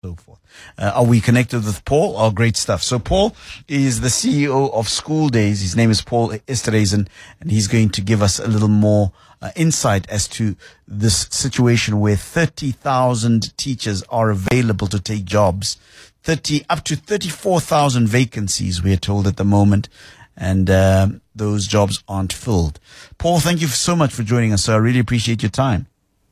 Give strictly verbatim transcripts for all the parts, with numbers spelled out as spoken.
so forth. Uh, are we connected with Paul? Oh, great stuff. So Paul is the C E O of School Days. His name is Paul Esterhuizen, and he's going to give us a little more uh, insight as to this situation where thirty thousand teachers are available to take jobs. thirty up to thirty-four thousand vacancies, we're told at the moment, and uh, those jobs aren't filled. Paul, thank you so much for joining us, sir. I really appreciate your time.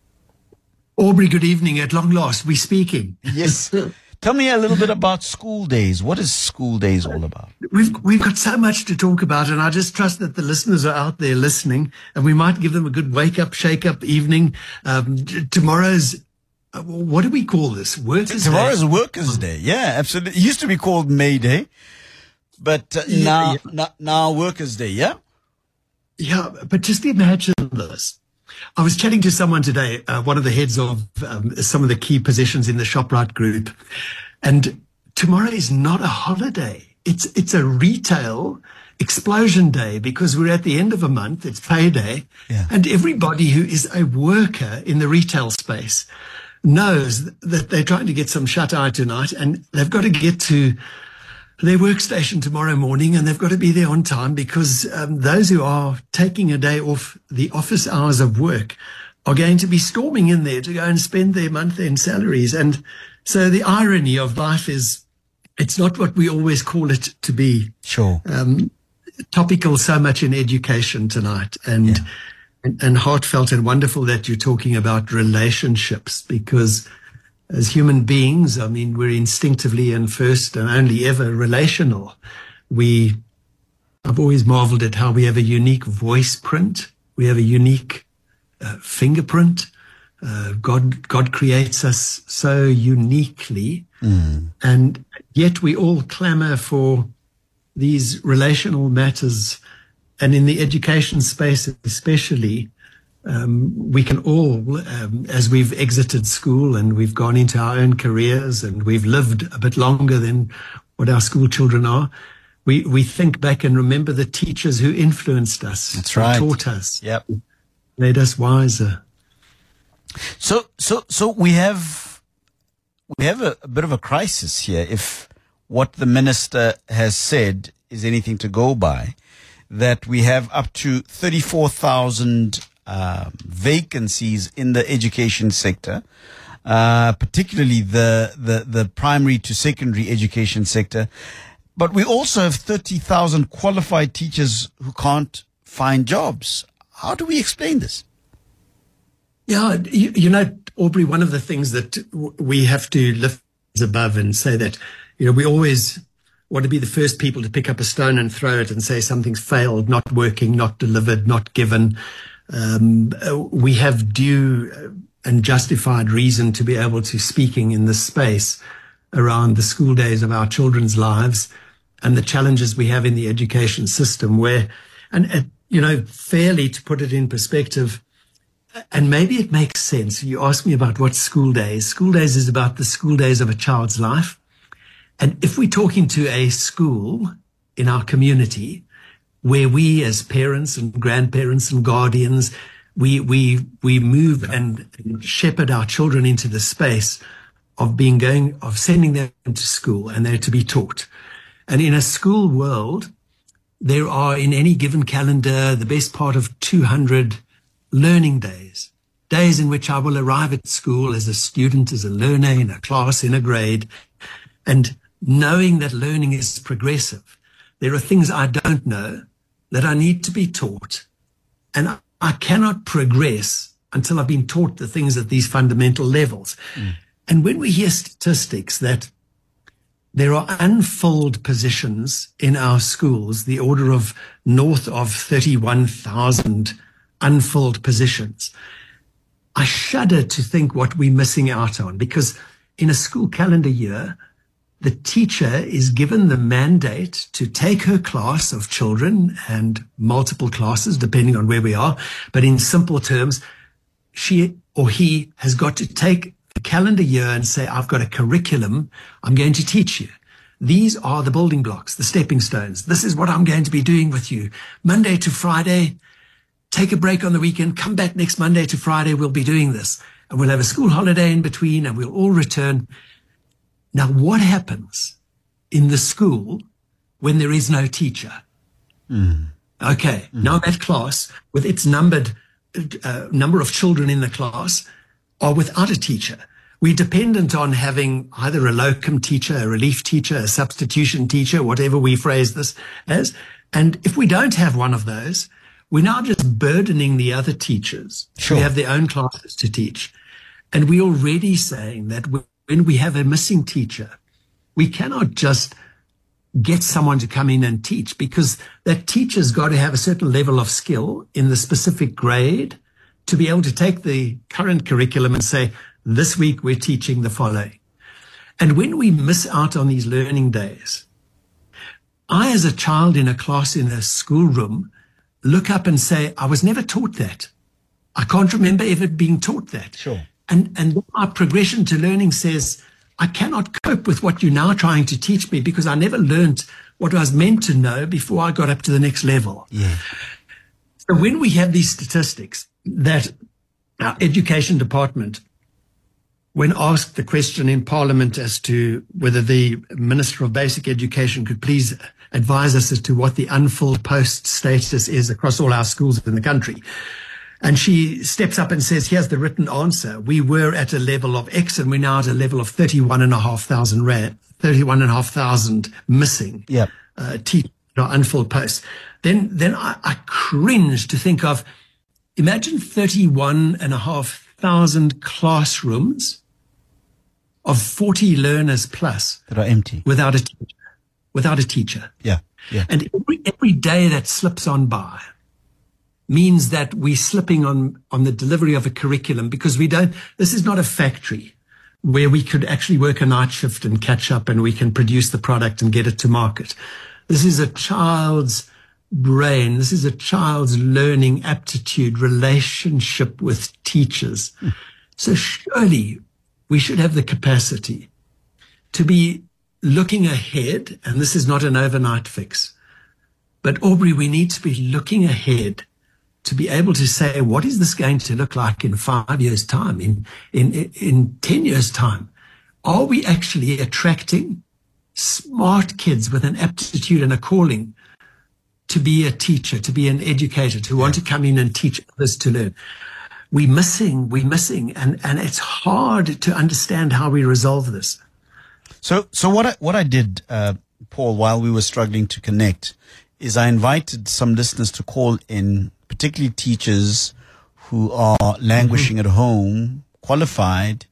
Aubrey, good evening. At long last, we're speaking. Yes. Tell me a little bit about School Days. What is School Days all about? We've we've got so much to talk about, and I just trust that the listeners are out there listening, and we might give them a good wake-up, shake-up evening. Um, tomorrow's, uh, what do we call this? Workers' Tomorrow's Day. Workers' Day. Yeah, absolutely. It used to be called May Day, but uh, Yeah, now, yeah. now now Workers' Day, yeah? Yeah, but just imagine this. I was chatting to someone today, uh, one of the heads of um, some of the key positions in the ShopRite group, and tomorrow is not a holiday. It's it's a retail explosion day because we're at the end of a month. It's payday, Yeah. and everybody who is a worker in the retail space knows that they're trying to get some shut-eye tonight, and they've got to get to their workstation tomorrow morning, and they've got to be there on time because um, those who are taking a day off the office hours of work are going to be storming in there to go and spend their month-end salaries. And so the irony of life is it's not what we always call it to be. Sure. Um, topical so much in education tonight, and, Yeah. and and heartfelt and wonderful that you're talking about relationships, because as human beings, I mean, we're instinctively and first and only ever relational. We, I've always marveled at how we have a unique voice print. We have a unique uh, fingerprint. Uh, God, God creates us so uniquely, Mm. and yet we all clamor for these relational matters. And in the education space, especially, Um, we can all, um, as we've exited school and we've gone into our own careers and we've lived a bit longer than what our school children are, we, we think back and remember the teachers who influenced us. That's who right. Taught us. Yep. Made us wiser. So, so, so we have, we have a, a bit of a crisis here. If what the minister has said is anything to go by, that we have up to thirty-four thousand uh, vacancies in the education sector, uh, particularly the, the, the primary to secondary education sector. But we also have thirty thousand qualified teachers who can't find jobs. How do we explain this? Yeah, you, you know, Aubrey, one of the things that w- we have to lift above and say that, you know, we always want to be the first people to pick up a stone and throw it and say something's failed, not working, not delivered, not given. Um, uh, we have due and justified reason to be able to speaking in this space around the school days of our children's lives and the challenges we have in the education system where, and, uh, you know, fairly to put it in perspective, and maybe it makes sense. You ask me about what school days. School days is about the school days of a child's life. And if we're talking to a school in our community where we as parents and grandparents and guardians, we, we, we move and shepherd our children into the space of being going, of sending them to school and they're to be taught. And in a school world, there are in any given calendar, the best part of two hundred learning days, days in which I will arrive at school as a student, as a learner in a class, in a grade, and knowing that learning is progressive. There are things I don't know that I need to be taught, and I cannot progress until I've been taught the things at these fundamental levels. Mm. And when we hear statistics that there are unfilled positions in our schools, the order of north of thirty-one thousand unfilled positions, I shudder to think what we're missing out on, because in a school calendar year, the teacher is given the mandate to take her class of children and multiple classes, depending on where we are. But in simple terms, she or he has got to take the calendar year and say, I've got a curriculum I'm going to teach you. These are the building blocks, the stepping stones. This is what I'm going to be doing with you. Monday to Friday, take a break on the weekend, come back next Monday to Friday, we'll be doing this. And we'll have a school holiday in between and we'll all return. Now, what happens in the school when there is no teacher? Mm. Okay, mm. now that class, with its numbered uh, number of children in the class, are without a teacher. We're dependent on having either a locum teacher, a relief teacher, a substitution teacher, whatever we phrase this as. And if we don't have one of those, we're now just burdening the other teachers sure. who have their own classes to teach. And we're already saying that when we have a missing teacher, we cannot just get someone to come in and teach, because that teacher's got to have a certain level of skill in the specific grade to be able to take the current curriculum and say, this week we're teaching the following. And when we miss out on these learning days, I, as a child in a class in a schoolroom, look up and say, I was never taught that. I can't remember ever being taught that. Sure. And, and our progression to learning says, I cannot cope with what you're now trying to teach me because I never learned what I was meant to know before I got up to the next level. Yeah. So when we have these statistics that our education department, when asked the question in Parliament as to whether the Minister of Basic Education could please advise us as to what the unfilled post status is across all our schools in the country, and she steps up and says, here's the written answer. We were at a level of X and we're now at a level of thirty-one and a half thousand rand, thirty-one and a half thousand missing yep. uh, teachers or unfilled posts. Then, then I, I cringe to think of, imagine thirty-one and a half thousand classrooms of forty learners plus that are empty without a teacher, without a teacher. Yeah. Yeah. And every, every day that slips on by means that we're slipping on, on the delivery of a curriculum, because we don't, this is not a factory where we could actually work a night shift and catch up and we can produce the product and get it to market. This is a child's brain. This is a child's learning aptitude, relationship with teachers. Mm. So surely we should have the capacity to be looking ahead. And this is not an overnight fix, but Aubrey, we need to be looking ahead to be able to say, what is this going to look like in five years' time, in, in, in ten years' time? Are we actually attracting smart kids with an aptitude and a calling to be a teacher, to be an educator, to want to come in and teach others to learn? We're missing, we're missing, and, and it's hard to understand how we resolve this. So, so what I, what I did, uh, Paul, while we were struggling to connect, is I invited some listeners to call in, particularly teachers who are languishing mm-hmm. at home, qualified,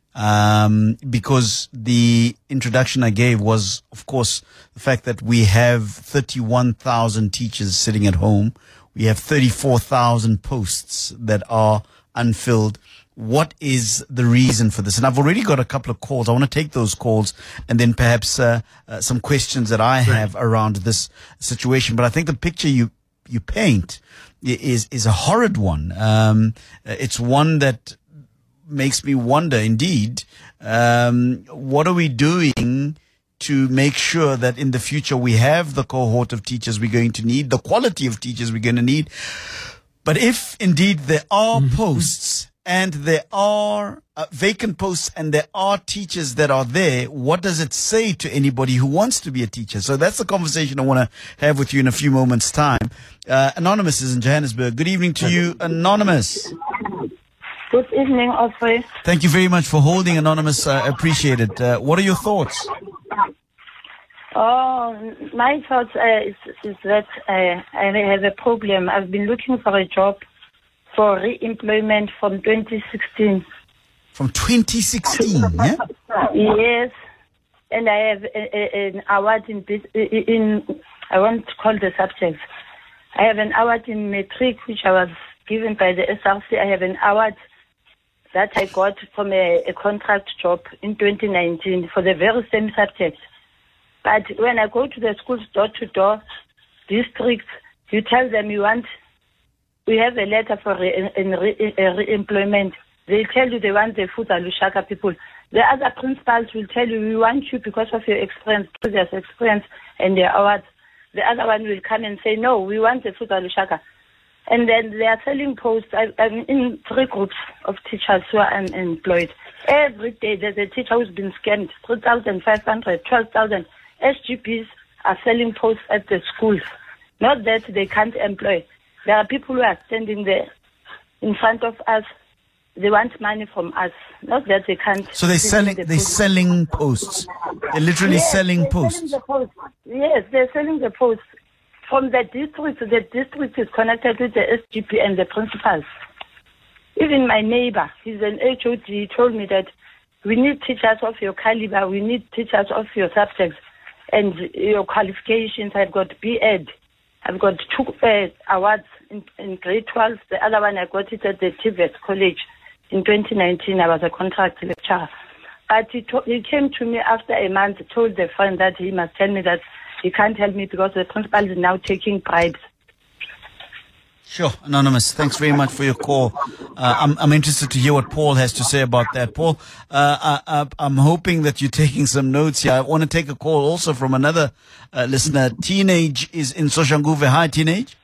um, because the introduction I gave was, of course, the fact that we have thirty-one thousand teachers sitting at home. We have thirty-four thousand posts that are unfilled. What is the reason for this? And I've already got a couple of calls. I want to take those calls and then perhaps uh, uh, some questions that I have around this situation. But I think the picture you you paint is is a horrid one. Um, it's one that makes me wonder, indeed, um, what are we doing to make sure that in the future we have the cohort of teachers we're going to need, the quality of teachers we're going to need. But if indeed there are mm-hmm. posts and there are uh, vacant posts and there are teachers that are there, what does it say to anybody who wants to be a teacher? So that's the conversation I want to have with you in a few moments' time. Uh, Anonymous is in Johannesburg. Good evening to you, Anonymous. Good evening, Alfred. Thank you very much for holding, Anonymous. I uh, appreciate it. Uh, what are your thoughts? Oh, my thoughts uh, is, is that uh, I have a problem. I've been looking for a job for re-employment from twenty sixteen. From twenty sixteen, yeah? Yes. And I have a, a, an award in, in, I won't call the subject. I have an award in Matric, which I was given by the S R C. I have an award that I got from a, a contract job in twenty nineteen for the very same subject. But when I go to the schools door-to-door districts, you tell them you want, we have a letter for re, re, re-employment. They tell you they want the Futa Lushaka people. The other principals will tell you, we want you because of your experience, previous experience and your awards. The other one will come and say, no, we want the Futa Lushaka. And then they are selling posts. I, I'm in three groups of teachers who are unemployed. Every day there's a teacher who's been scammed, three thousand five hundred, twelve thousand. S G Ps are selling posts at the schools. Not that they can't employ. There are people who are standing there in front of us. They want money from us. Not that they can't. So they're selling, the they're posts. selling posts. They're literally Yes, selling they're posts. selling the posts. Yes, they're selling the posts. From the district, the district is connected with the S G P and the principals. Even my neighbor, he's an H O D, he told me that we need teachers of your caliber, we need teachers of your subjects and your qualifications. I've got B Ed. I've got two uh, awards in, in grade twelve. The other one I got it at the T V E T College in twenty nineteen. I was a contract lecturer. But he, to- he came to me after a month, told the friend that he must tell me that he can't help me because the principal is now taking bribes. Sure, Anonymous. Thanks very much for your call. Uh, I'm, I'm interested to hear what Paul has to say about that. Paul, uh, I, I, I'm hoping that you're taking some notes here. I want to take a call also from another uh, listener. Teenage is in Soshanguve. Hi, Teenage.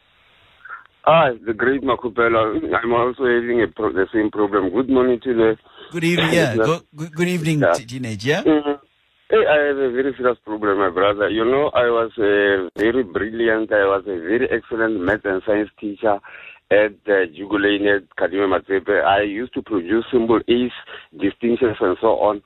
Ah, the great Makupela. I'm also having a pro- the same problem. Good morning to the... Good evening. Yeah, go, good, good evening, Yeah. t- Teenage. Yeah. Mhm. Hey, I have a very serious problem, my brother. You know, I was uh, very brilliant. I was a very excellent math and science teacher at uh, Jugulane at Kadima Matsepe. I used to produce symbol A's, distinctions, and so on.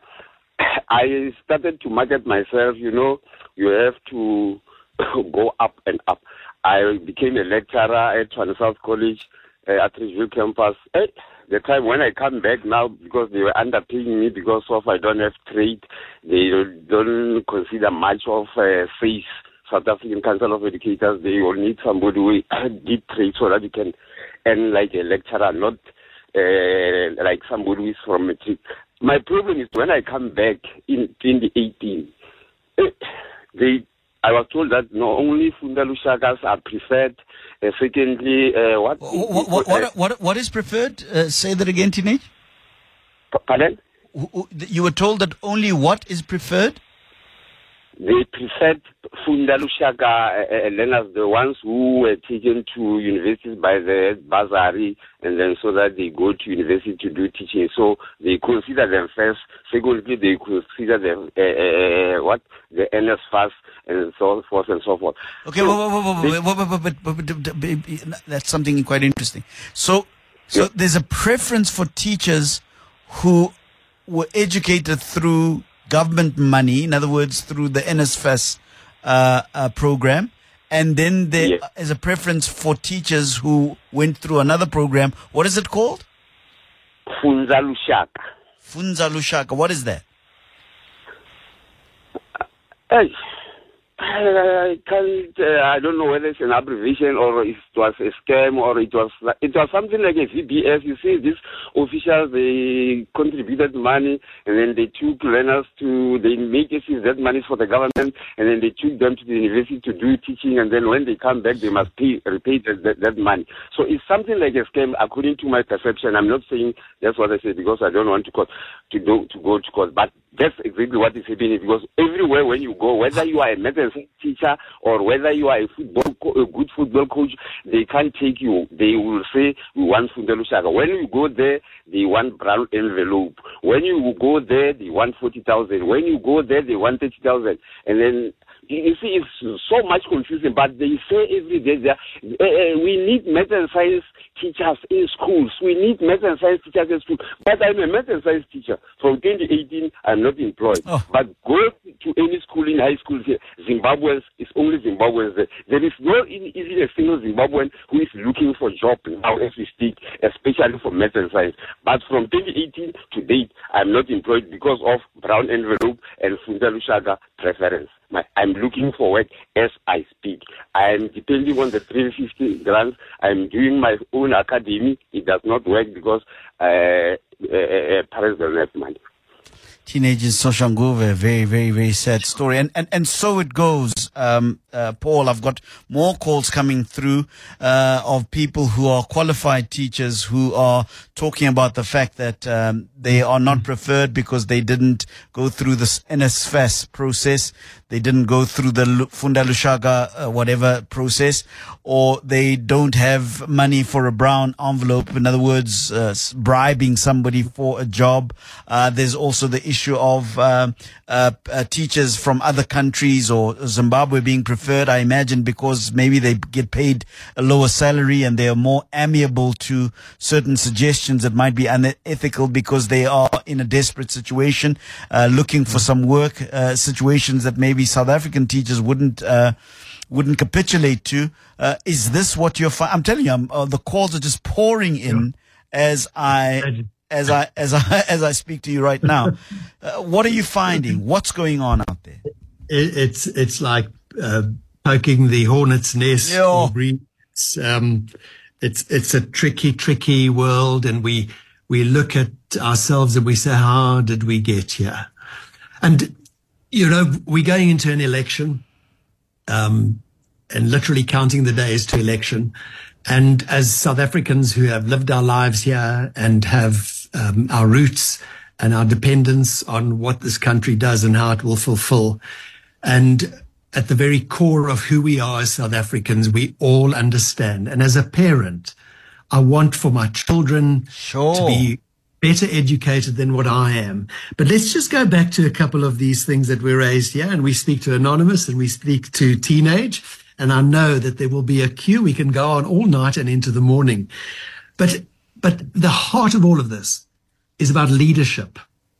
I started to market myself. You know, you have to go up and up. I became a lecturer at Tshwane South College uh, at Ridgeville campus. Hey, the time when I come back now, because they were underpaying me because of I don't have trade, they don't consider much of uh, face. South African Council of Educators, they will need somebody who did trade so that you can earn like a lecturer, not uh, like somebody who is from matric. My problem is when I come back in twenty eighteen, eh, they I was told that no, only Funda Lushakas are preferred. Uh, secondly, uh, what, What, what, what, what, what is preferred? Uh, say that again, Teenage. Pardon? W- w- You were told that only what is preferred? They preferred Funda Lushaka uh, uh, learners, the ones who were taken to universities by the bursary, and then so that they go to university to do teaching. So they consider them first. Secondly, they consider them uh, uh, what the N S first, and so forth and so forth. Okay, So whoa, whoa, whoa, whoa, they- whoa, whoa, whoa, whoa, whoa, whoa, whoa, whoa, that's something quite interesting. So, so Yeah. there's a preference for teachers who were educated through government money, in other words, through the N S F A S uh, uh, program, and then there Yeah. is a preference for teachers who went through another program. What is it called? Funza Lushaka. Funza Lushaka. What is that? Hey, I can't. Uh, I don't know whether it's an abbreviation or it was a scam or it was it was something like a V B S. You see, these officials, they contributed money and then they took learners to they make it that money for the government and then they took them to the university to do teaching and then when they come back they must pay repay that, that money. So it's something like a scam according to my perception. I'm not saying that's what I say because I don't want to court, to go to go to court, but that's exactly what is happening because everywhere when you go, whether you are a math and science teacher or whether you are a football co- a good football coach, they can't take you. They will say we want Funda Lushaka. When you go there, they want brown envelope. When you go there, they want forty thousand. When you go there, they want thirty thousand. And then you see, it's so much confusing. But they say every day that uh, uh, we need math and science teachers in schools. We need math and science teachers in schools. But I'm a math and science teacher. From twenty eighteen, I'm not employed. Oh. But go to any school in high school here, Zimbabweans, it's only Zimbabweans there. There is no even a single Zimbabwean who is looking for a job now as we speak, especially for math and science. But from twenty eighteen to date, I'm not employed because of brown envelope and Funda Lushaka preference. My, I'm looking for work as I speak. I'm depending on the three hundred fifty grants. I'm doing my own academy. It does not work because uh, uh, uh, parents don't have money. Teenagers Soshanguve, very, very, very sad story. And, and, and so it goes. Um, uh, Paul. I've got more calls coming through uh, of people who are qualified teachers who are talking about the fact that um, they are not preferred because they didn't go through this N S F A S process. They didn't go through the Funda Lushaka, uh, whatever process, or they don't have money for a brown envelope. In other words, uh, bribing somebody for a job. Uh, there's also the issue of uh, uh, uh, teachers from other countries or Zimbabwe being preferred, I imagine, because maybe they get paid a lower salary and they are more amiable to certain suggestions that might be unethical because they are in a desperate situation, uh, looking for some work, uh, situations that maybe South African teachers wouldn't uh, wouldn't capitulate to. Uh, is this what you're fi- I'm telling you, I'm, uh, the calls are just pouring in yeah. as I as I as I as I speak to you right now. Uh, what are you finding? What's going on out there? It, it's it's like uh, poking the hornet's nest. Yeah. It's, um, it's it's a tricky, tricky world, and we we look at ourselves and we say, how did we get here? And you know, we're going into an election, um, and literally counting the days to election. And as South Africans who have lived our lives here and have um, our roots and our dependence on what this country does and how it will fulfill, and at the very core of who we are as South Africans, we all understand. And as a parent, I want for my children sure. to be better educated than what I am. But let's just go back to a couple of these things that were raised here. And we speak to Anonymous and we speak to Teenage. And I know that there will be a queue. We can go on all night and into the morning. But, but the heart of all of this is about leadership.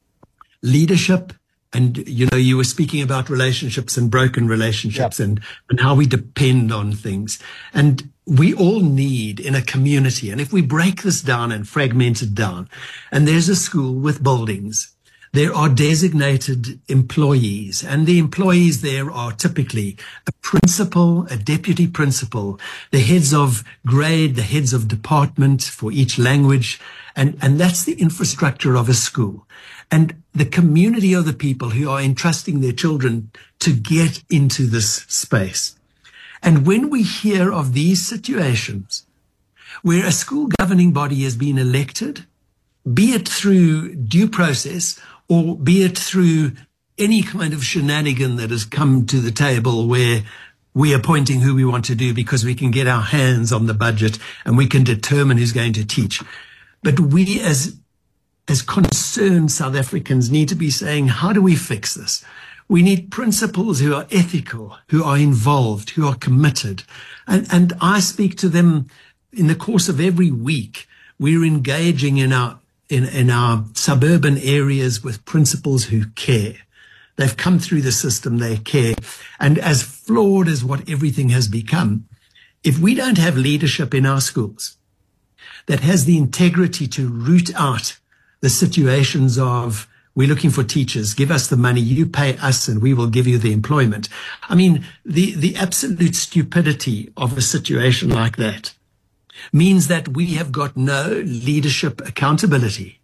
Leadership. And, you know, you were speaking about relationships and broken relationships yep. and, and how we depend on things. And we all need in a community. And if we break this down and fragment it down, and there's a school with buildings, there are designated employees, and the employees there are typically a principal, a deputy principal, the heads of grade, the heads of department for each language. And, and that's the infrastructure of a school. And the community of the people who are entrusting their children to get into this space. And when we hear of these situations where a school governing body has been elected, be it through due process or be it through any kind of shenanigan that has come to the table where we are appointing who we want to do because we can get our hands on the budget and we can determine who's going to teach. But we as as concerned South Africans need to be saying, how do we fix this? We need principals who are ethical, who are involved, who are committed. And, and I speak to them in the course of every week. We're engaging in our, in, in our suburban areas with principals who care. They've come through the system, they care. And as flawed as what everything has become, if we don't have leadership in our schools that has the integrity to root out the situations of, we're looking for teachers, give us the money, you pay us and we will give you the employment. I mean, the, the absolute stupidity of a situation like that means that we have got no leadership accountability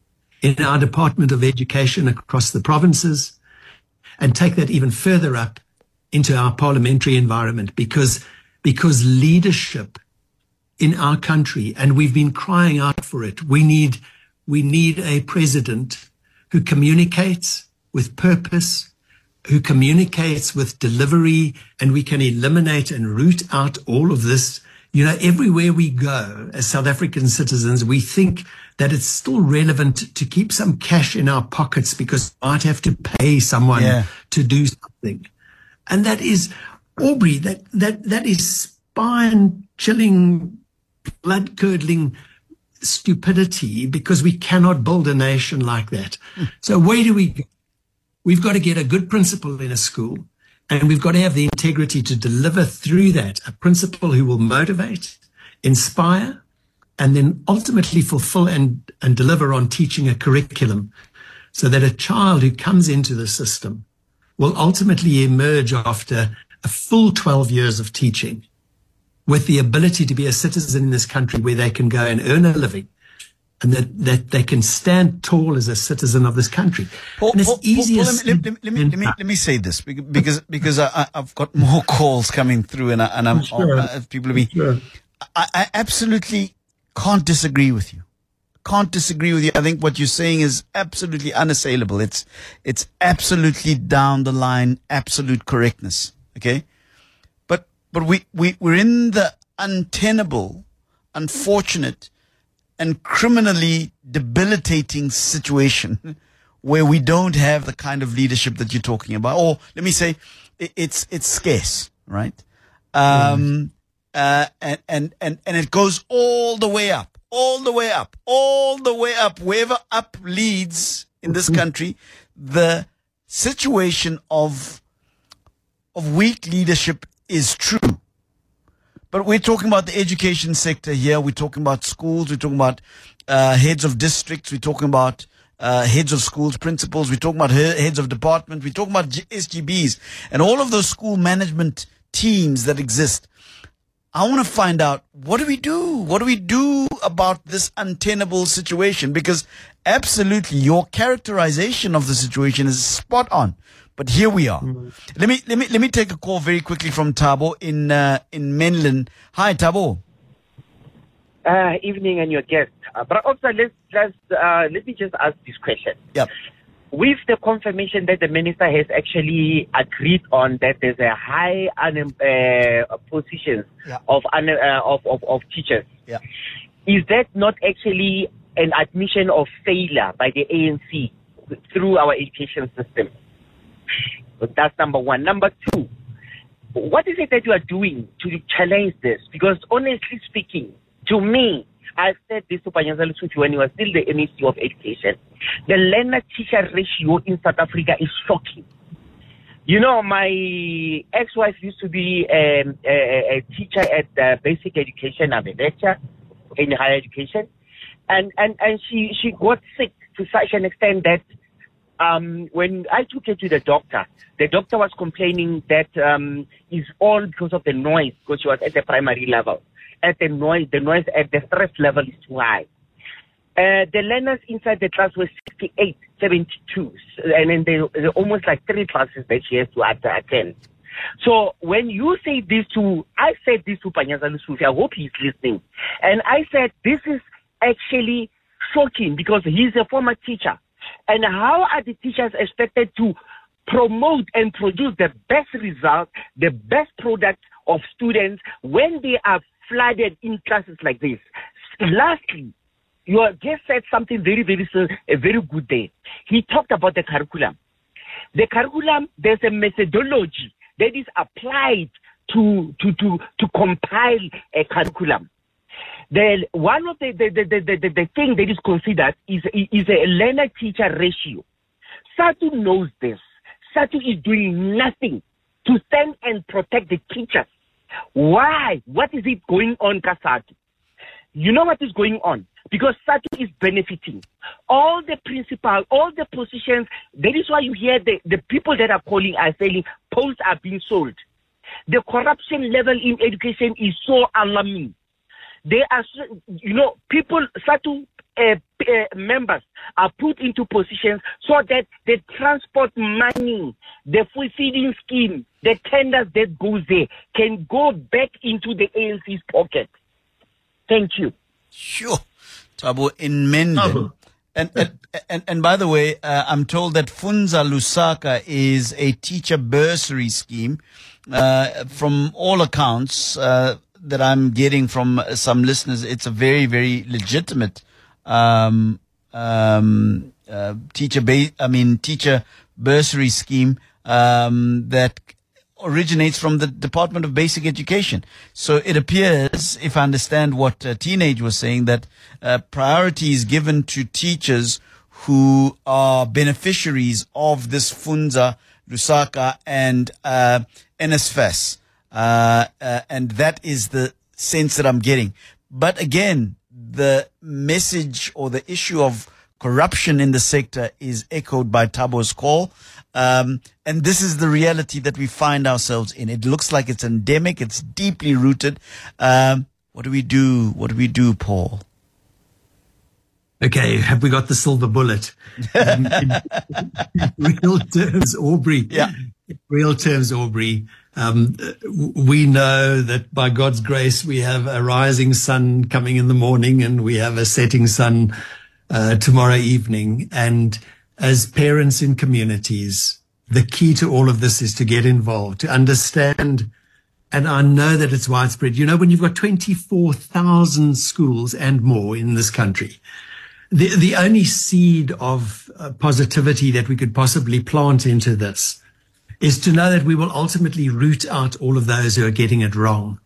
in our Department of Education across the provinces, and take that even further up into our parliamentary environment, because, because leadership in our country, and we've been crying out for it, we need We need a president who communicates with purpose, who communicates with delivery, and we can eliminate and root out all of this. You know, everywhere we go as South African citizens, we think that it's still relevant to keep some cash in our pockets because we might have to pay someone yeah. to do something. And that is, Aubrey, that, that, that is spine-chilling, blood-curdling stupidity, because we cannot build a nation like that. So where do we go? We've got to get a good principal in a school, and we've got to have the integrity to deliver through that a principal who will motivate, inspire, and then ultimately fulfill and, and deliver on teaching a curriculum so that a child who comes into the system will ultimately emerge after a full twelve years of teaching with the ability to be a citizen in this country where they can go and earn a living and that, that they can stand tall as a citizen of this country. Paul, and it's Paul, easy Paul, as let, me, let, me, let, me, let me say this because because I, I've got more calls coming through and, I, and I'm sure. uh, people be. Sure. I, I absolutely can't disagree with you. Can't disagree with you. I think what you're saying is absolutely unassailable. It's it's absolutely down the line, absolute correctness. Okay, but but we we we're in the untenable, unfortunate, and criminally debilitating situation where we don't have the kind of leadership that you're talking about. Or let me say, it, it's it's scarce, right? Um, uh, and, and and and it goes all the way up, all the way up, all the way up. Wherever up leads in this country, the situation of of weak leadership is true. But we're talking about the education sector here. We're talking about schools. We're talking about uh, heads of districts. We're talking about uh, heads of schools, principals. We're talking about he- heads of department. We're talking about G- S G Bs and all of those school management teams that exist. I want to find out, what do we do? What do we do about this untenable situation? Because absolutely, your characterization of the situation is spot on. But here we are. Mm-hmm. Let me let me let me take a call very quickly from Thabo in uh, in Menlyn. Hi, Thabo. Uh, evening, and your guest. Uh, but also, let's let's uh, let me just ask this question. Yep. With the confirmation that the minister has actually agreed on that there's a high un- uh, positions yeah. of, un- uh, of of of teachers, yeah. is that not actually an admission of failure by the A N C through our education system? That's number one. Number two, what is it that you are doing to challenge this? Because honestly speaking, to me, I've said this to Panyaza Lesufi when he was still the M E C of Education. The learner-teacher ratio in South Africa is shocking. You know, my ex-wife used to be um, a, a teacher at uh, basic education. I'm a lecturer in higher education. And, and, and she, she got sick to such an extent that Um, when I took her to the doctor, the doctor was complaining that um, it's all because of the noise, because she was at the primary level. At the noise, the noise at the stress level is too high. Uh, the learners inside the class were sixty-eight, seventy-two, and then they, they're almost like three classes that she has to attend. So when you say this to, I said this to Panyaza Lesufi, I hope he's listening, and I said this is actually shocking because he's a former teacher. And how are the teachers expected to promote and produce the best result, the best product of students when they are flooded in classes like this? Lastly, you just said something very, very, a very good day. He talked about the curriculum. The curriculum, there's a methodology that is applied to, to, to, to compile a curriculum. The, one of the, the, the, the, the, the thing that is considered is, is a learner-teacher ratio. SADTU knows this. SADTU is doing nothing to stand and protect the teachers. Why? What is it going on, SADTU? You know what is going on? Because SADTU is benefiting. All the principal, all the positions, that is why you hear the, the people that are calling are saying posts are being sold. The corruption level in education is so alarming. They are, you know, people, SADTU uh, uh, members are put into positions so that the transport money, the feeding scheme, the tenders that goes there can go back into the A N C's pocket. Thank you. Sure. Thabo in Menlyn. Oh. And, and, and, and by the way, uh, I'm told that Funza Lusaka is a teacher bursary scheme. Uh, from all accounts, uh, that I'm getting from some listeners, it's a very, very legitimate um, um, uh, teacher, ba- I mean, teacher bursary scheme um, that originates from the Department of Basic Education. So it appears, if I understand what uh, Teenage was saying, that uh, priority is given to teachers who are beneficiaries of this Funza Lusaka and uh, N S F A S. Uh, uh, and that is the sense that I'm getting. But again, the message or the issue of corruption in the sector is echoed by Thabo's call. Um, and this is the reality that we find ourselves in. It looks like it's endemic. It's deeply rooted. Um, what do we do? What do we do, Paul? Okay, have we got the silver bullet? Um, in, in real terms, Aubrey. Yeah. In real terms, Aubrey. Um, we know that by God's grace, we have a rising sun coming in the morning and we have a setting sun uh, tomorrow evening. And as parents in communities, the key to all of this is to get involved, to understand. And I know that it's widespread. You know, when you've got twenty-four thousand schools and more in this country, the, the only seed of uh, positivity that we could possibly plant into this is to know that we will ultimately root out all of those who are getting it wrong.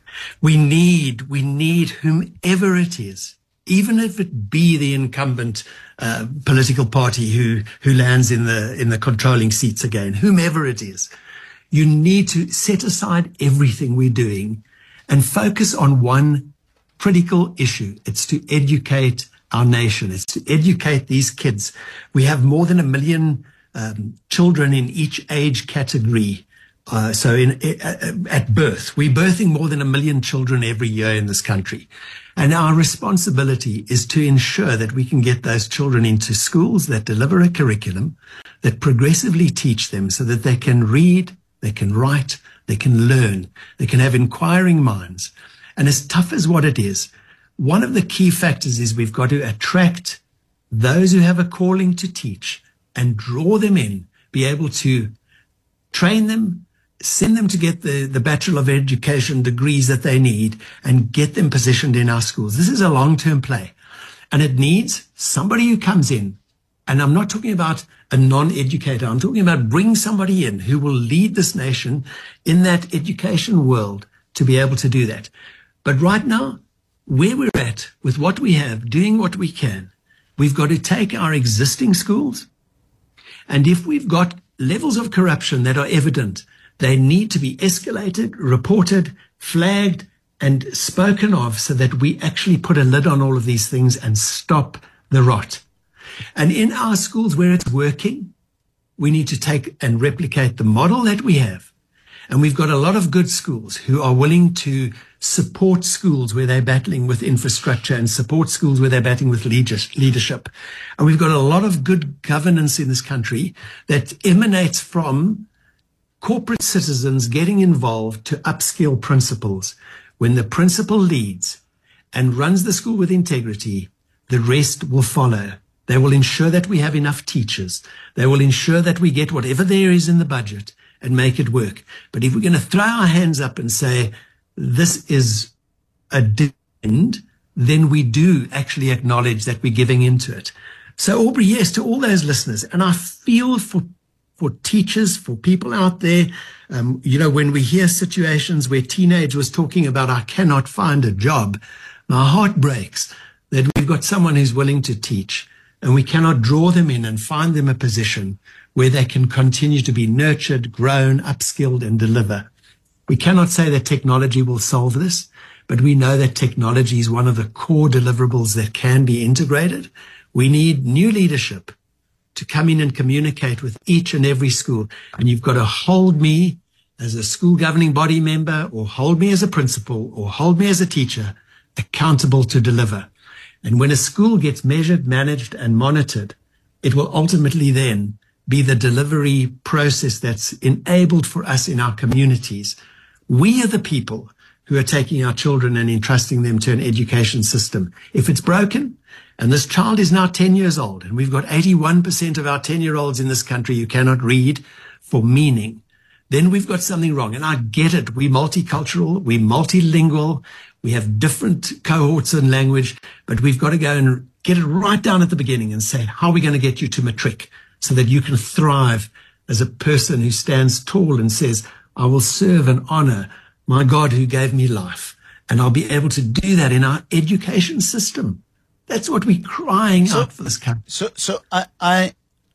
We need, we need whomever it is, even if it be the incumbent uh, political party who, who lands in the, in the controlling seats again, whomever it is, you need to set aside everything we're doing and focus on one critical issue. It's to educate our nation. It's to educate these kids. We have more than a million Um, children in each age category. Uh, so in, uh, at birth, we're birthing more than a million children every year in this country. And our responsibility is to ensure that we can get those children into schools that deliver a curriculum that progressively teach them so that they can read, they can write, they can learn, they can have inquiring minds. And as tough as what it is, one of the key factors is we've got to attract those who have a calling to teach and draw them in, be able to train them, send them to get the, the Bachelor of Education degrees that they need and get them positioned in our schools. This is a long-term play. And it needs somebody who comes in. And I'm not talking about a non-educator. I'm talking about bring somebody in who will lead this nation in that education world to be able to do that. But right now, where we're at with what we have, doing what we can, we've got to take our existing schools. And if we've got levels of corruption that are evident, they need to be escalated, reported, flagged, and spoken of so that we actually put a lid on all of these things and stop the rot. And in our schools where it's working, we need to take and replicate the model that we have. And we've got a lot of good schools who are willing to support schools where they're battling with infrastructure and support schools where they're battling with leadership. And we've got a lot of good governance in this country that emanates from corporate citizens getting involved to upskill principals. When the principal leads and runs the school with integrity, the rest will follow. They will ensure that we have enough teachers. They will ensure that we get whatever there is in the budget and make it work. But if we're going to throw our hands up and say, this is a end, then we do actually acknowledge that we're giving into it. So Aubrey, yes, to all those listeners, and I feel for for teachers, for people out there, um, you know, when we hear situations where teenage was talking about, I cannot find a job, my heart breaks that we've got someone who's willing to teach and we cannot draw them in and find them a position where they can continue to be nurtured, grown, upskilled and deliver. We cannot say that technology will solve this, but we know that technology is one of the core deliverables that can be integrated. We need new leadership to come in and communicate with each and every school. And you've got to hold me as a school governing body member or hold me as a principal or hold me as a teacher accountable to deliver. And when a school gets measured, managed and monitored, it will ultimately then be the delivery process that's enabled for us in our communities. We are the people who are taking our children and entrusting them to an education system. If it's broken, and this child is now ten years old, and we've got eighty-one percent of our ten-year-olds in this country who cannot read for meaning, then we've got something wrong. And I get it. We're multicultural, we're multilingual, we have different cohorts in language, but we've got to go and get it right down at the beginning and say, how are we going to get you to matric so that you can thrive as a person who stands tall and says, I will serve and honor my God who gave me life. And I'll be able to do that in our education system. That's what we're crying so, out for this country. So, so I, I,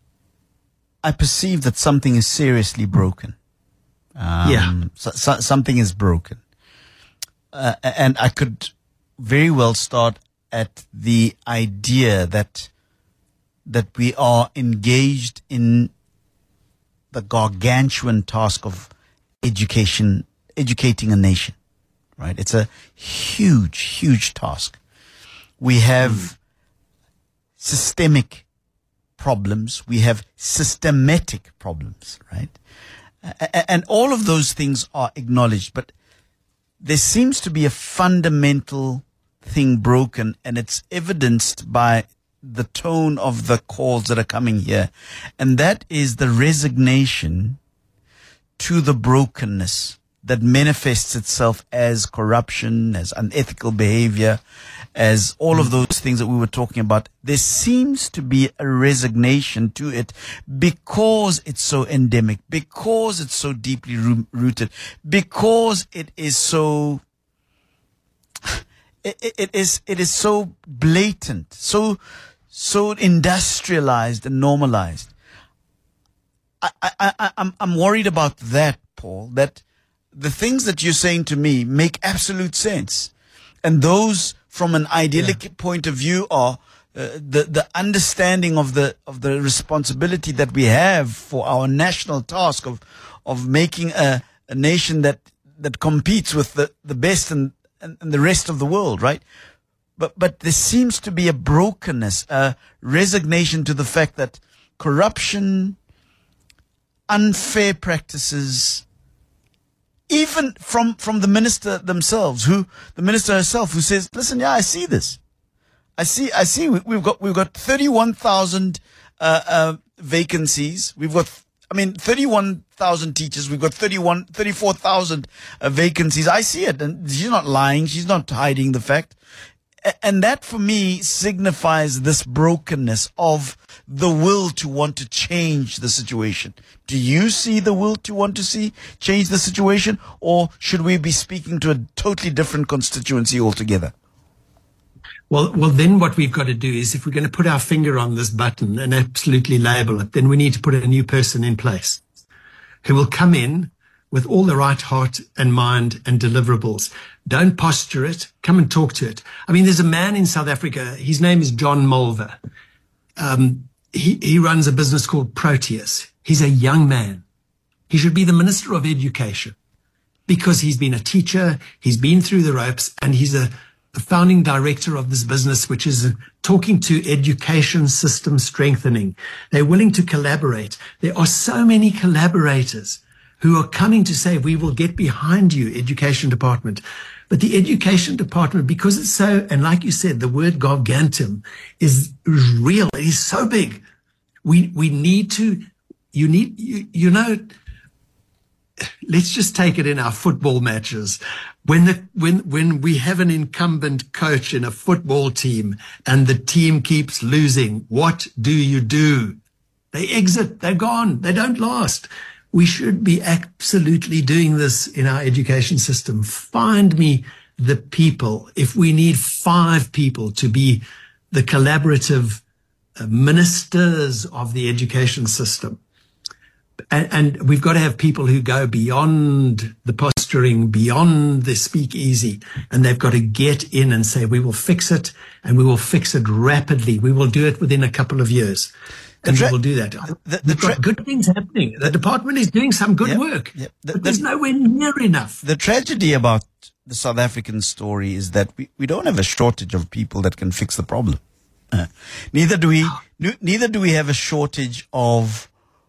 I perceive that something is seriously broken. Um, yeah. So, so, something is broken. Uh, and I could very well start at the idea that, that we are engaged in the gargantuan task of education, educating a nation, right? It's a huge, huge task. We have systemic problems. We have systematic problems, right? And all of those things are acknowledged, but there seems to be a fundamental thing broken, and it's evidenced by the tone of the calls that are coming here. And that is the resignation to the brokenness that manifests itself as corruption, as unethical behavior, as all of those things that we were talking about. There seems to be a resignation to it because it's so endemic, because it's so deeply rooted, because it is so, it, it is, it is so blatant, so, so industrialized and normalized. I, I, I, I'm, I'm worried about that, Paul, that the things that you're saying to me make absolute sense. And those from an idyllic yeah. point of view are uh, the, the understanding of the, of the responsibility that we have for our national task of, of making a, a nation that, that competes with the, the best and, and, and the rest of the world, right? But, but there seems to be a brokenness, a resignation to the fact that corruption, unfair practices, even from, from the minister themselves, who, the minister herself, who says, listen, yeah, I see this. I see, I see, we, we've got, we've got thirty-one thousand, uh, uh, vacancies. We've got, I mean, thirty-one thousand teachers. We've got thirty-one, thirty-four thousand uh, vacancies. I see it. And she's not lying. She's not hiding the fact. And that for me signifies this brokenness of the will to want to change the situation. Do you see the will to want to see change the situation, or should we be speaking to a totally different constituency altogether? Well, well, then what we've got to do is, if we're going to put our finger on this button and absolutely label it, then we need to put a new person in place who will come in with all the right heart and mind and deliverables. Don't posture it. Come and talk to it. I mean, there's a man in South Africa. His name is John Mulver. Um, he, he runs a business called Proteus. He's a young man. He should be the Minister of Education because he's been a teacher. He's been through the ropes, and he's a, a founding director of this business, which is uh, talking to education system strengthening. They're willing to collaborate. There are so many collaborators who are coming to say, we will get behind you, Education Department. But the Education Department, because it's so, and like you said, the word gargantum is real. It is so big. We, we need to, you need, you, you know, let's just take it in our football matches. When the, when, when we have an incumbent coach in a football team and the team keeps losing, what do you do? They exit, they're gone, they don't last. We should be absolutely doing this in our education system. Find me the people. If we need five people to be the collaborative uh, ministers of the education system, and, and we've got to have people who go beyond the posturing, beyond the speakeasy, and they've got to get in and say, we will fix it, and we will fix it rapidly. We will do it within a couple of years. And we will do that. The, the, the tra- got good things happening. The department is doing some good yep, work, yep. The, but there's the, nowhere near enough. The tragedy about the South African story is that we, we don't have a shortage of people that can fix the problem. Uh, neither do we. n- neither do we have a shortage of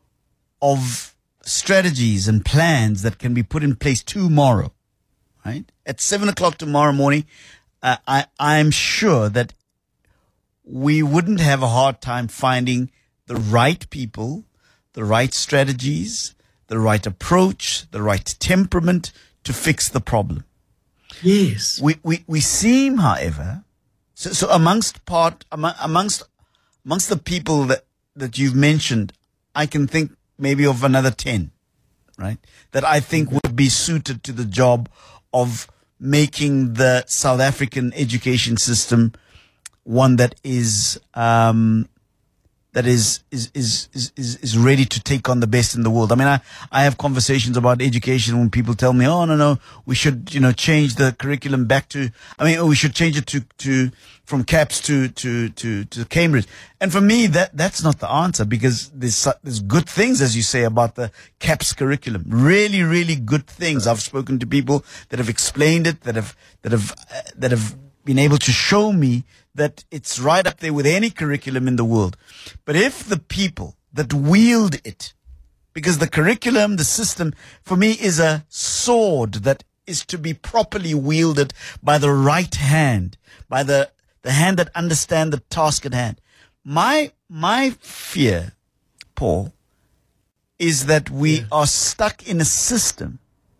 of strategies and plans that can be put in place tomorrow. Right at seven o'clock tomorrow morning, uh, I I'm sure that we wouldn't have a hard time finding the right people, the right strategies, the right approach, the right temperament to fix the problem. Yes. We we, we seem, however, so, so amongst part among, amongst amongst the people that, that you've mentioned, I can think maybe of another ten, right? That I think would be suited to the job of making the South African education system one that is um that is, is, is, is, is ready to take on the best in the world. I mean, I, I have conversations about education when people tell me, oh, no, no, we should, you know, change the curriculum back to, I mean, we should change it to, to, from CAPS to, to, to, to Cambridge. And for me, that, that's not the answer, because there's, there's good things, as you say, about the CAPS curriculum. Really, really good things. I've spoken to people that have explained it, that have, that have, uh, that have been able to show me that it's right up there with any curriculum in the world. But if the people that wield it, because the curriculum, the system, for me is a sword that is to be properly wielded by the right hand, by the, the hand that understands the task at hand. My, my fear, Paul, is that we yeah. are stuck in a system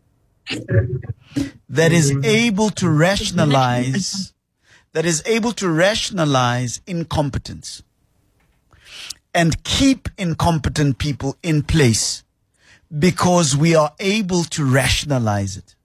that is able to rationalize, that is able to rationalize incompetence and keep incompetent people in place because we are able to rationalize it.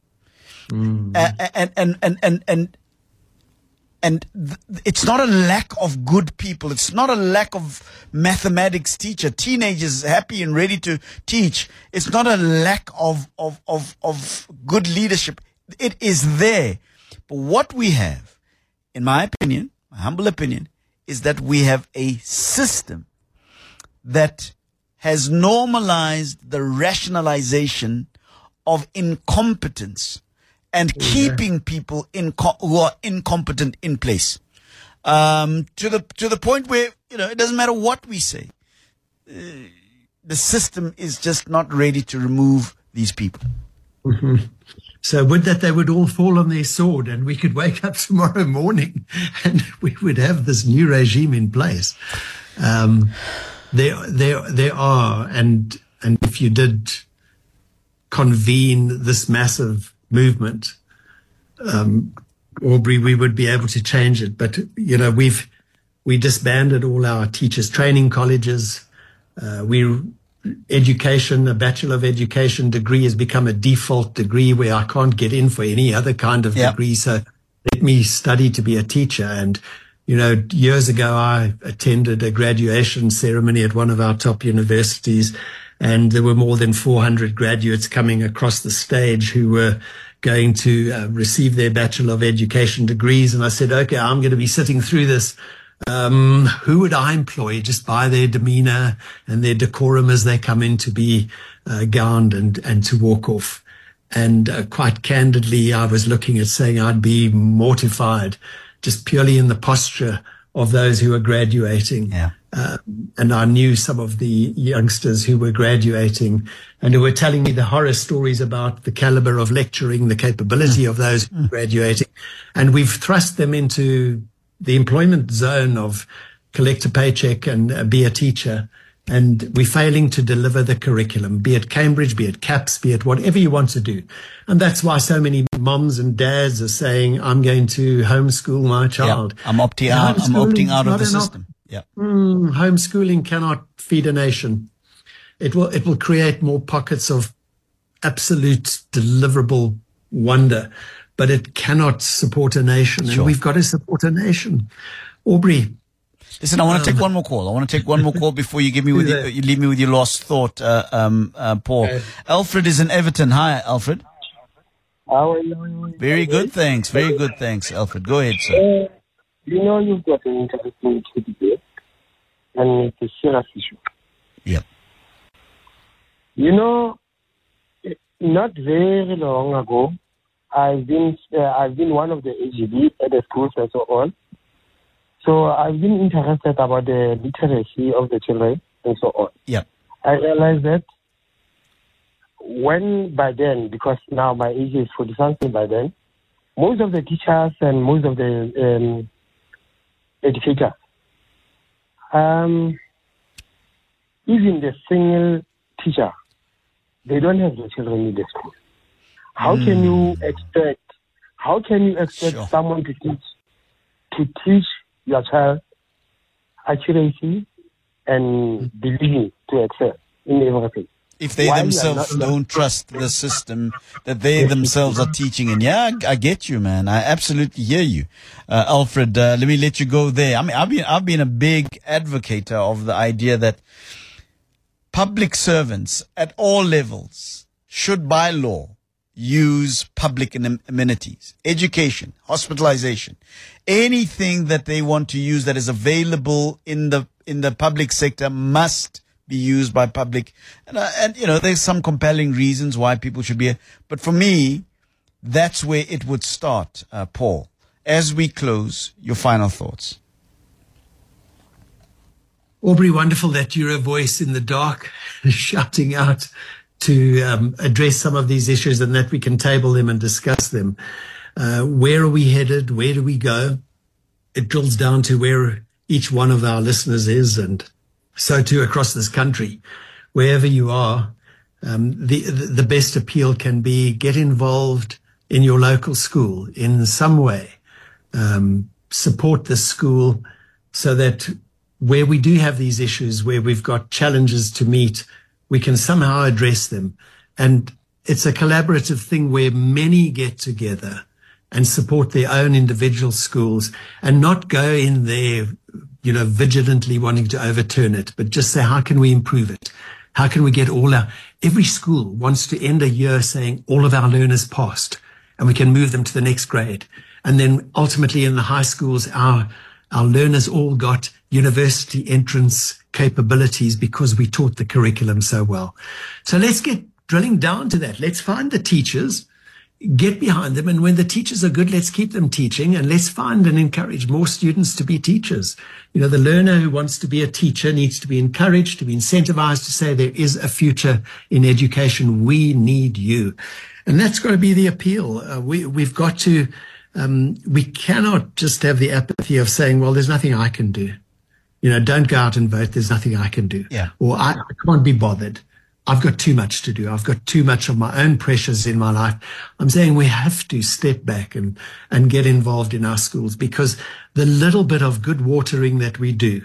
Mm. Uh, and, and, and, and, and, and th- it's not a lack of good people. It's not a lack of mathematics teacher, teenagers happy and ready to teach. It's not a lack of, of, of, of good leadership. It is there. But what we have, in my opinion, my humble opinion, is that we have a system that has normalized the rationalization of incompetence and keeping people inco- who are incompetent in place, um, to the to the point where, you know, it doesn't matter what we say, uh, the system is just not ready to remove these people. Mm-hmm. So would that they would all fall on their sword and we could wake up tomorrow morning and we would have this new regime in place. Um, there, there, there are, and and if you did convene this massive movement, um, Aubrey, we would be able to change it. But, you know, we've, we disbanded all our teachers training colleges. Uh, we, education, a Bachelor of Education degree has become a default degree where I can't get in for any other kind of yep. degree. So let me study to be a teacher. And, you know, years ago, I attended a graduation ceremony at one of our top universities, and there were more than four hundred graduates coming across the stage who were going to uh, receive their Bachelor of Education degrees. And I said, okay, I'm going to be sitting through this. Um, who would I employ just by their demeanor and their decorum as they come in to be uh, gowned and, and to walk off? And uh, quite candidly, I was looking at saying I'd be mortified just purely in the posture of those who are graduating. Yeah. Uh, and I knew some of the youngsters who were graduating and who were telling me the horror stories about the caliber of lecturing, the capability of those mm. graduating. And we've thrust them into the employment zone of collect a paycheck and uh, be a teacher. And we're failing to deliver the curriculum, be it Cambridge, be it CAPS, be it whatever you want to do. And that's why so many moms and dads are saying, I'm going to homeschool my child. Yeah, I'm opting out, I'm opting out of the system. Yeah. Mm, homeschooling cannot feed a nation. It will, it will create more pockets of absolute deliverable wonder, but it cannot support a nation. Sure. And we've got to support a nation. Aubrey. Listen, I want to take one more call. I want to take one more call before you give me with your, you leave me with your last thought, uh, um, uh, Paul. Okay. Alfred is in Everton. Hi, Alfred. How are you? Very good, thanks. Very good, thanks, Alfred. Go ahead, sir. Uh, you know, you've got an interesting debate, and it's a serious issue. Yep. You know, not very long ago, I've been uh, I've been one of the A G B at the schools and so on. So I've been interested about the literacy of the children and so on. Yeah. I realized that when by then, because now my age is forty something by then, most of the teachers and most of the um, educators, um, even the single teacher, they don't have the children in the school. How mm. can you expect? How can you expect sure. someone to teach to teach your child accuracy and believing to excel in everything? If they Why themselves not, don't trust the system that they themselves are teaching in. Yeah, I, I get you, man. I absolutely hear you. Uh, Alfred, uh, let me let you go there. I mean, I've been, I've been a big advocate of the idea that public servants at all levels should by law use public amenities, education, hospitalization, anything that they want to use that is available in the in the public sector must be used by public. And, uh, and you know, there's some compelling reasons why people should be. But for me, that's where it would start, uh, Paul. as we close, your final thoughts. Aubrey, wonderful that you're a voice in the dark, shouting out to um, address some of these issues and that we can table them and discuss them. Uh, where are we headed? Where do we go? It drills down to where each one of our listeners is, and so too across this country. Wherever you are, um, the, the best appeal can be get involved in your local school in some way. Um, support the school so that where we do have these issues, where we've got challenges to meet, we can somehow address them. And it's a collaborative thing where many get together and support their own individual schools and not go in there, you know, vigilantly wanting to overturn it, but just say, how can we improve it? How can we get all our, every school wants to end a year saying all of our learners passed and we can move them to the next grade. And then ultimately in the high schools, our, our learners all got university entrance capabilities because we taught the curriculum so well. So let's get drilling down to that. Let's find the teachers, get behind them. And when the teachers are good, let's keep them teaching, and let's find and encourage more students to be teachers. You know, the learner who wants to be a teacher needs to be encouraged, to be incentivized to say there is a future in education. We need you. And that's got to be the appeal. Uh, we, we've got to, um, we cannot just have the apathy of saying, well, there's nothing I can do. You know, don't go out and vote. There's nothing I can do. Yeah. Or I, I can't be bothered. I've got too much to do. I've got too much of my own pressures in my life. I'm saying we have to step back and, and get involved in our schools, because the little bit of good watering that we do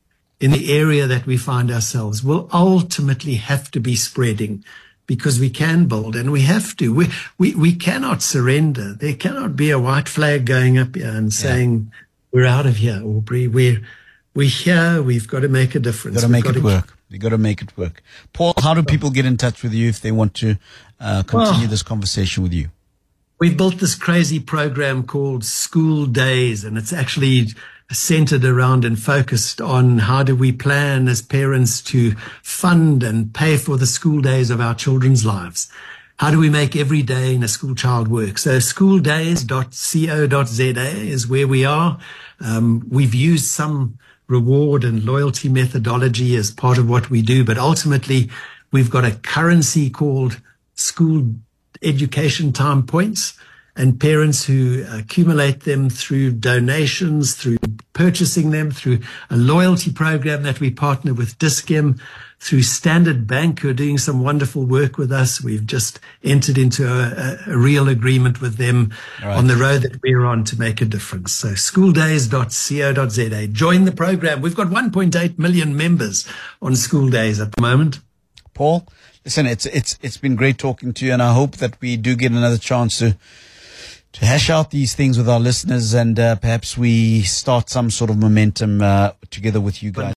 in the area that we find ourselves will ultimately have to be spreading, because we can build and we have to. We, we, we cannot surrender. There cannot be a white flag going up here and saying, yeah, we're out of here, Aubrey. We're, we're here. We've got to make a difference. Got to make it work. You got to make it work. Paul, how do people get in touch with you if they want to uh, continue well, this conversation with you? We've built this crazy program called School Days, and it's actually centered around and focused on how do we plan as parents to fund and pay for the school days of our children's lives. How do we make every day in a school child work? So school days dot co dot za is where we are. Um, we've used some reward and loyalty methodology as part of what we do, but ultimately we've got a currency called school education time points, and parents who accumulate them through donations, through purchasing them, through a loyalty program that we partner with Dis-Chem, through Standard Bank, who are doing some wonderful work with us. We've just entered into a, a, a real agreement with them right. on the road that we're on to make a difference. So school days dot co dot za. Join the program. We've got one point eight million members on School Days at the moment. Paul, listen, it's it's it's been great talking to you, and I hope that we do get another chance to to hash out these things with our listeners, and uh, perhaps we start some sort of momentum uh, together with you guys.